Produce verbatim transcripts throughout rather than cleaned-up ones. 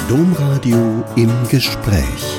Domradio im Gespräch.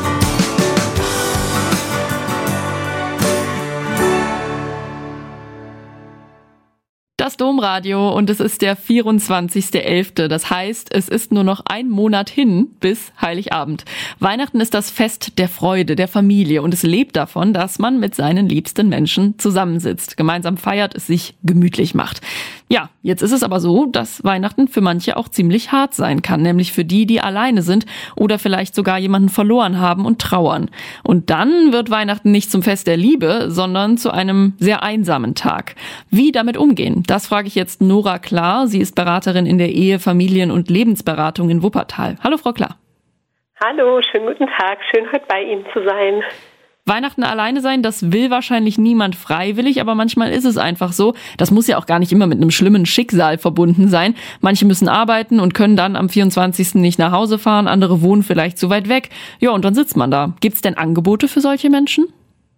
Das Domradio und es ist der vierundzwanzigster elfter Das heißt, es ist nur noch ein Monat hin bis Heiligabend. Weihnachten ist das Fest der Freude, der Familie und es lebt davon, dass man mit seinen liebsten Menschen zusammensitzt, gemeinsam feiert, es sich gemütlich macht. Ja, jetzt ist es aber so, dass Weihnachten für manche auch ziemlich hart sein kann, nämlich für die, die alleine sind oder vielleicht sogar jemanden verloren haben und trauern. Und dann wird Weihnachten nicht zum Fest der Liebe, sondern zu einem sehr einsamen Tag. Wie damit umgehen? Das frage ich jetzt Nora Klar. Sie ist Beraterin in der Ehe-, Familien- und Lebensberatung in Wuppertal. Hallo, Frau Klar. Hallo, schönen guten Tag. Schön, heute bei Ihnen zu sein. Weihnachten alleine sein, das will wahrscheinlich niemand freiwillig, aber manchmal ist es einfach so. Das muss ja auch gar nicht immer mit einem schlimmen Schicksal verbunden sein. Manche müssen arbeiten und können dann am vierundzwanzigsten nicht nach Hause fahren, andere wohnen vielleicht zu weit weg. Ja, und dann sitzt man da. Gibt's denn Angebote für solche Menschen?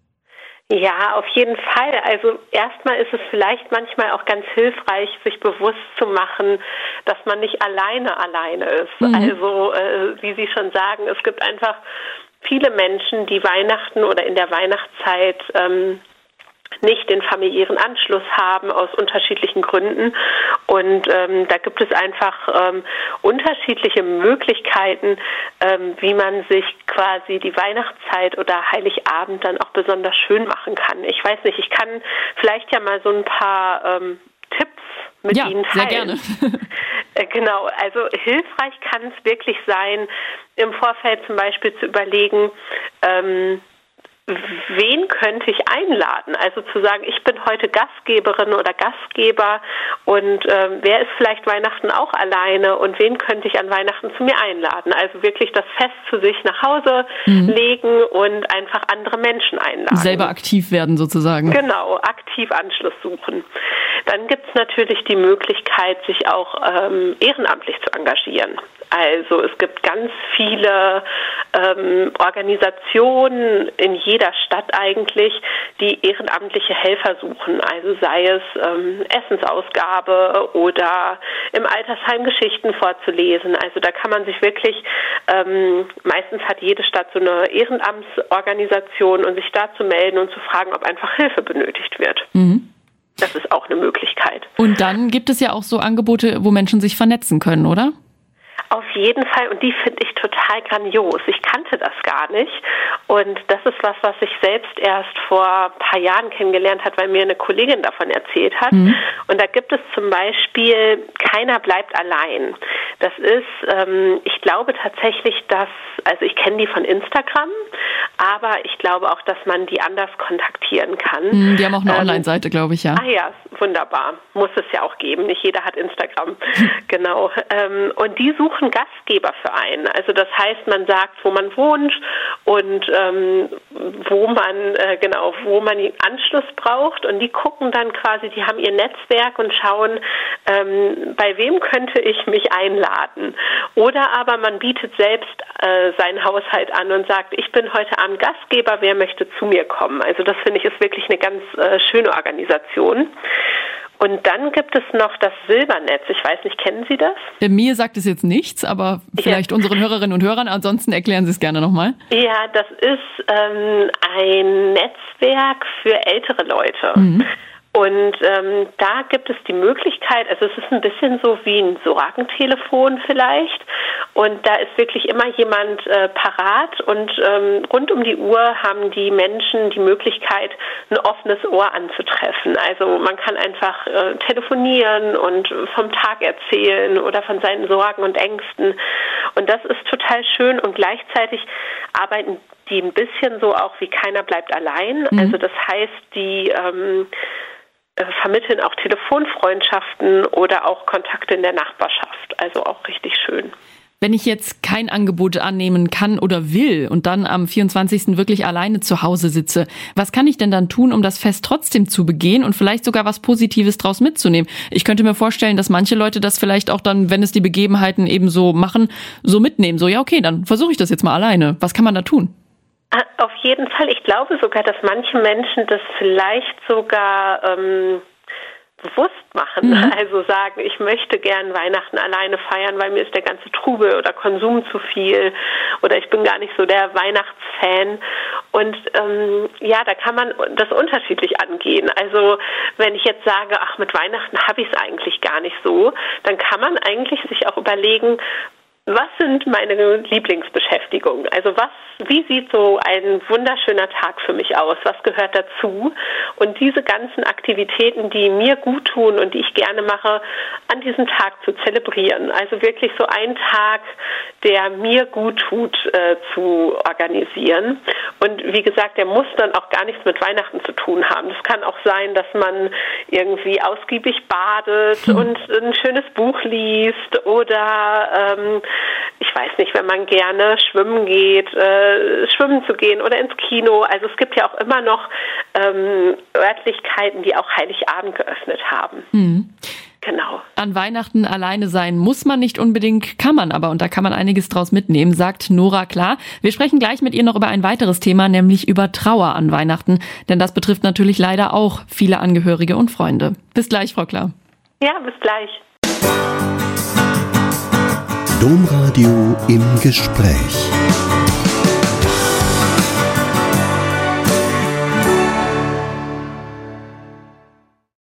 Ja, auf jeden Fall. Also erstmal ist es vielleicht manchmal auch ganz hilfreich, sich bewusst zu machen, dass man nicht alleine alleine ist. Mhm. Also äh, wie Sie schon sagen, es gibt einfach viele Menschen, die Weihnachten oder in der Weihnachtszeit ähm, nicht den familiären Anschluss haben aus unterschiedlichen Gründen. Und ähm, da gibt es einfach ähm, unterschiedliche Möglichkeiten, ähm, wie man sich quasi die Weihnachtszeit oder Heiligabend dann auch besonders schön machen kann. Ich weiß nicht, ich kann vielleicht ja mal so ein paar ähm, Tipps mit ja, Ihnen sehr teilen. gerne. Genau, also hilfreich kann es wirklich sein, im Vorfeld zum Beispiel zu überlegen, ähm, wen könnte ich einladen? Also zu sagen, ich bin heute Gastgeberin oder Gastgeber und ähm, wer ist vielleicht Weihnachten auch alleine und wen könnte ich an Weihnachten zu mir einladen? Also wirklich das Fest zu sich nach Hause mhm. legen und einfach andere Menschen einladen. Selber aktiv werden sozusagen. Genau, aktiv Anschluss suchen. Dann gibt es natürlich die Möglichkeit, sich auch ähm, ehrenamtlich zu engagieren. Also es gibt ganz viele ähm, Organisationen in jeder Stadt eigentlich, die ehrenamtliche Helfer suchen. Also sei es ähm, Essensausgabe oder im Altersheim Geschichten vorzulesen. Also da kann man sich wirklich, ähm, meistens hat jede Stadt so eine Ehrenamtsorganisation und sich da zu melden und zu fragen, ob einfach Hilfe benötigt wird. Mhm. Das ist auch eine Möglichkeit. Und dann gibt es ja auch so Angebote, wo Menschen sich vernetzen können, oder? Auf jeden Fall, und die finde ich total grandios. Ich kannte das gar nicht und das ist was, was ich selbst erst vor ein paar Jahren kennengelernt habe, weil mir eine Kollegin davon erzählt hat. Mhm. Und da gibt es zum Beispiel Keiner bleibt allein. Das ist, ähm, ich glaube tatsächlich, dass, also ich kenne die von Instagram, aber ich glaube auch, dass man die anders kontaktieren kann. Mhm, die haben auch eine ähm, Online-Seite, glaube ich, ja. Ah ja, wunderbar. Muss es ja auch geben. Nicht jeder hat Instagram. Genau. Ähm, und die suchen Gastgeber für einen. Also das heißt, man sagt, wo man wohnt und ähm, wo man äh, genau, wo man den Anschluss braucht und die gucken dann quasi, die haben ihr Netzwerk und schauen, ähm, bei wem könnte ich mich einladen. Oder aber man bietet selbst äh, seinen Haushalt an und sagt, ich bin heute Abend Gastgeber, wer möchte zu mir kommen? Also das finde ich ist wirklich eine ganz äh, schöne Organisation. Und dann gibt es noch das Silbernetz. Ich weiß nicht, kennen Sie das? Mir sagt es jetzt nichts, aber vielleicht ja. unseren Hörerinnen und Hörern. Ansonsten erklären Sie es gerne nochmal. Ja, das ist ähm, ein Netzwerk für ältere Leute. Mhm. Und ähm, da gibt es die Möglichkeit, also es ist ein bisschen so wie ein Sorgentelefon vielleicht. Und da ist wirklich immer jemand äh, parat und ähm, rund um die Uhr haben die Menschen die Möglichkeit, ein offenes Ohr anzutreffen. Also man kann einfach äh, telefonieren und vom Tag erzählen oder von seinen Sorgen und Ängsten. Und das ist total schön und gleichzeitig arbeiten die ein bisschen so auch wie Keiner bleibt allein. Mhm. Also das heißt, die ähm, vermitteln auch Telefonfreundschaften oder auch Kontakte in der Nachbarschaft. Also auch richtig schön. Wenn ich jetzt kein Angebot annehmen kann oder will und dann am vierundzwanzigsten wirklich alleine zu Hause sitze, was kann ich denn dann tun, um das Fest trotzdem zu begehen und vielleicht sogar was Positives draus mitzunehmen? Ich könnte mir vorstellen, dass manche Leute das vielleicht auch dann, wenn es die Begebenheiten eben so machen, so mitnehmen. So, ja okay, dann versuche ich das jetzt mal alleine. Was kann man da tun? Auf jeden Fall. Ich glaube sogar, dass manche Menschen das vielleicht sogar ähm, bewusst machen. Mhm. Also sagen, ich möchte gern Weihnachten alleine feiern, weil mir ist der ganze Trubel oder Konsum zu viel oder ich bin gar nicht so der Weihnachtsfan. Und ähm, ja, da kann man das unterschiedlich angehen. Also wenn ich jetzt sage, ach, mit Weihnachten habe ich es eigentlich gar nicht so, dann kann man eigentlich sich auch überlegen, was sind meine Lieblingsbeschäftigungen? Also was, wie sieht so ein wunderschöner Tag für mich aus? Was gehört dazu? Und diese ganzen Aktivitäten, die mir gut tun und die ich gerne mache, an diesem Tag zu zelebrieren. Also wirklich so einen Tag, der mir gut tut, äh, zu organisieren. Und wie gesagt, der muss dann auch gar nichts mit Weihnachten zu tun haben. Das kann auch sein, dass man irgendwie ausgiebig badet hm. und ein schönes Buch liest oder ähm, ich weiß nicht, wenn man gerne schwimmen geht, äh, schwimmen zu gehen oder ins Kino. Also es gibt ja auch immer noch ähm, Örtlichkeiten, die auch Heiligabend geöffnet haben. Mhm. Genau. An Weihnachten alleine sein muss man nicht unbedingt, kann man aber und da kann man einiges draus mitnehmen, sagt Nora Klar. Wir sprechen gleich mit ihr noch über ein weiteres Thema, nämlich über Trauer an Weihnachten, denn das betrifft natürlich leider auch viele Angehörige und Freunde. Bis gleich, Frau Klar. Ja, bis gleich. Domradio im Gespräch.